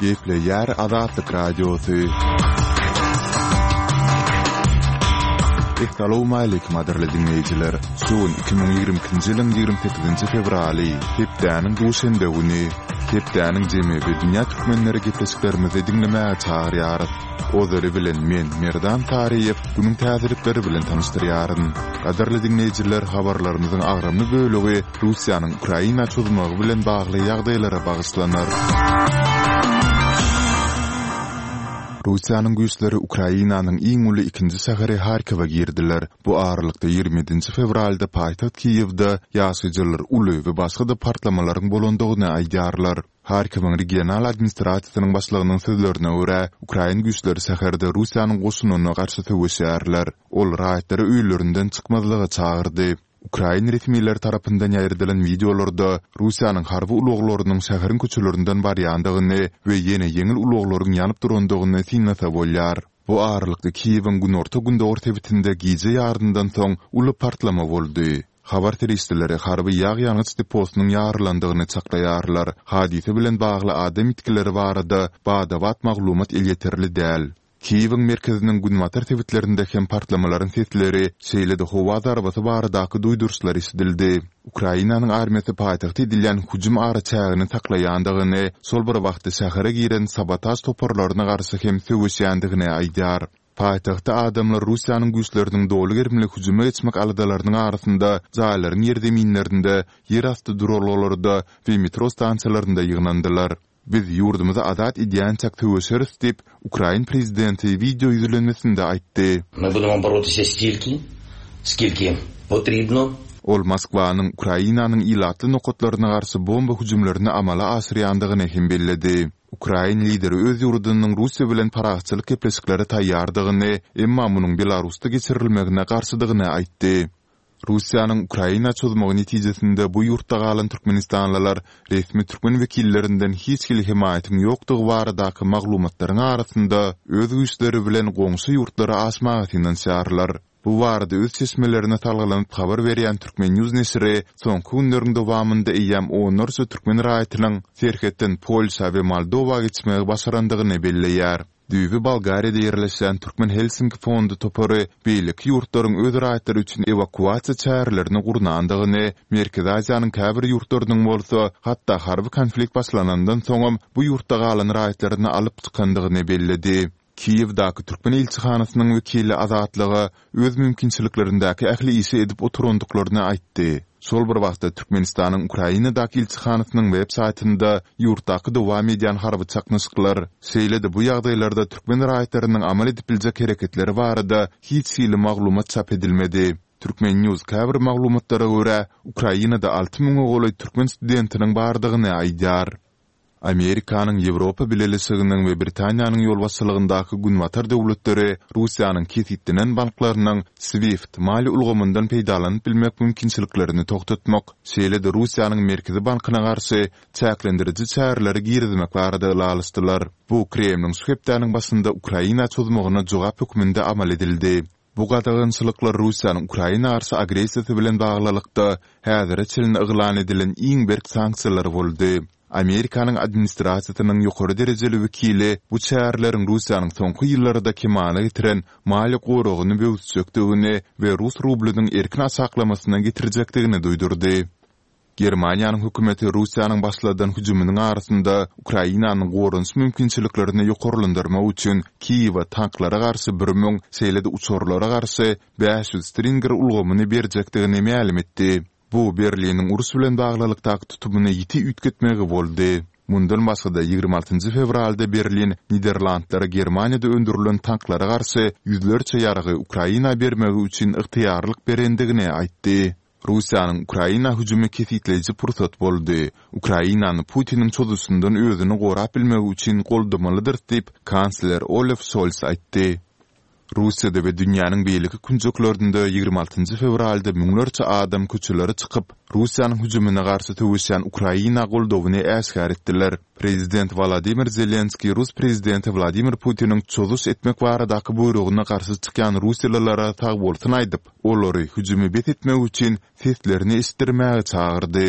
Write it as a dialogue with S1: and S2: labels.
S1: Geple yer Azatlyk radiosu. Assalamu alaykum adirli dinleyijiler. Şuun 2022-nji ýylyň 28-nji fevraly, hepdäniň duşende güni, hepdäniň jemgyýeti dünýä türkmenleri gepleşiklerimizi dinlemäge çagyrýar. Ozary bilen men Merdan Tariýew bunyň täzirlikleri bilen tanışdyrýaryn. Adirli dinleyijiler, habarlarymyzyň agramy bölegi Russiýanyň Ukraina çözümi bilen bagly ýagdaýlara bagyslanýar. Russiýanyň güýçleri Ukrainanyň iň uly ikinji şäheri Harkiwa girdiler. Bu aralykda 27 fevralda paýtaxt Kiýewde ýaşaýjylar uly we başga da partlamalaryň bolandygyny aýdýarlar. Harkiwyň regional administrasiýasynyň başlygynyň sözlerine görä, Ukraina güýçleri şäherde Russiýanyň goşunyna garşy töweşýärler. Ol raýatlary öýlerinden çykmazlyga çagyrdy. Ukraina resmiýetleri tarapyndan ýaýrylan videolarda Russiýanyň harby uluglarynyň şäherin köçelerinden barýandygyny we ýene ýeňil uluglaryň ýanyp durandygyny siňnasa bolýar. Bu aralykda Kiýewiň günorta günde orta bitinde gize ýardyndan soň uly partlama boldy. Habar teristleri harby ýag-ýanyç deposynyň ýarlandygyny çaklaýarlar. Hadise bilen bagly adam itkileri barada bada-bat maglumat elýeterli däl. Kiýewiň merkeziniň günwatar tewitlerinde hem partlamalaryň sesleri, şeýle-de howa zarbasy baradaky duýdurşlar işdildi. Ukrainanyň armiýasy paýtagty edilýän hujum ara çägini taklaýandygyny, sol bir wagtda şähere giren sabotaj toparlaryna garşy hem söwüşýändigini aýdýar. Paýtagtda adamlar Russiýanyň güýçleriniň doly gerimli hujuma geçmek aladalarynyň arasynda, jaýlaryň ýerde minlerinde, ýerasty durollarda we metro stansiýalarynda ýygnandylar. Biz ýurdumyza azat edýän çak töweşeriz diýip Ukraina prezidenti video ýüzlenmesinde aýtdy.
S2: Мы будем боротися скільки потрібно.
S1: Ol Moskwanyň Ukrainanyň ilatly nokatlaryna garşy bomba hujumlaryny amala aşyrýandygyny hem belledi. Ukraina lideri öz ýurdunyň Russiýa bilen paraçylyk gepleşikleri taýýardygyny, emma munyň Belarusda geçirilmegine garşydygyny aýtdy. Russiýanyň Ukraina çözümi netijesinde bu ýurtda galan türkmenistanlylar resmi türkmen wekillerinden hiç kili himayatyň ýokdugy baradaky maglumatlaryň arasynda öz güýçleri bilen goňşy ýurtlara aşmagy finansiýarlar. Bu barada öz çeşmelerine talgalanyp habar berýän Türkmen News nesiri soňky günleriň dowamında eýem onurça türkmen raýatynyň Serhetden Polşa we Moldowa geçmegi başarandygyny belleýär. Düýbi Bolgariýada ýerleşen Türkmen Helsinki fondu topary beýlik ýurtlaryň öz raýatlary üçin evakuasiýa çärelerini gurnandygyny, Merkezi Aziýanyň käbir ýurtlarynyň bolsa, hatda harby konflikt başlanandan soňam bu ýurtda galan raýatlaryny alyp çykandygyny belledi. Kiýewdaky Türkmen elçixanasynyň wekili Azatlyga öz mümkinçiliklerindäki ähli işi edip oturandyklaryny aýtdy. Sol bir wagtda Türkmenistanyň Ukrainadaky elçixanasynyň web saýtynda ýurtdaky dowam edýän harby çaknysyklar, şeýle-de bu ýagdaýlarda türkmen raýatlarynyň amal edip biljek hereketleri barada hiç hili maglumat çap edilmedi. Türkmen News käbir maglumatlara görä Ukrainada 6000 goly türkmen studentiniň bardygyny aýdýar. Amerikanyň, Ýewropa Birleşiginiň we Britaniýanyň ýolbaşçylygyndaky günwatar döwletleri Russiýanyň kesitdenen banklarynyň SWIFT mali ulgamyndan peýdalanyp bilmek mümkinçiliklerini toktatmak, şeýle-de Russiýanyň Merkezi Bankyna garşy çäklendiriji çäreleri girizmek barada alysdylar. Bu Kremliň sühepdäniň başynda Ukraina çözümiňe jogap hökmünde amal edildi. Bu gadagynçylyklar Russiýanyň Ukraina garşy agresiýasy bilen baglylykda häzir çylny yglan edilen iň berk sanksiýalar boldy. Amerikanyň administrasiýasynyň ýokary derejeli wekili bu çäreleriň Russiýanyň soňky ýyllarda kemana getiren mali goragyny böwürsükdigini we Rus rublüniň erkin saklamasyna getirjekdigini duýdurdy. Germaniýanyň hökümeti Russiýanyň başladan hujumynyň arasynda Ukrainanyň gorunç mümkinçiliklerini ýokarlandyrmak üçin Kiýewa tanklary garşy 1000, şeýle-de uçurlara garşy 500 Stinger ulgamyny berjekdigini ma'lum etdi. Bu Berliniň urus bilen baglylykdaky tutumuny ýiti ütketmegi boldy. Mundan başga 26 fevralda Berlin Niderlandlara Germaniýada öndürilen tanklara garşy ýüzlerçe ýargy Ukraina bermegi üçin ygtyýarlyk berendigini aýtdy. Russiýanyň Ukraina hujumy kesitleýiji pursat boldy. Ukrainany Putiniň çözüsünden özüni gorap bilmegi üçin goldamalydyr diýip kansler Olaf Scholz aýtdy. Russiýada we dünýäniň beýleki künjeklerinde 26 fevralda müňlerçe adam köçelere çykyp Russiýanyň hujumyna garşy töweşýän Ukraina goldawyny äşkar etdiler. Prezident Volodymyr Zelenski Rus prezidenti Vladimir Putiniň çözüş etmek baradaky buyrugyna garşy çykýan russiýalylara tag bolsun aýdyp, olary hujumy bet etmek üçin seslerini istirmäge çagyrdy.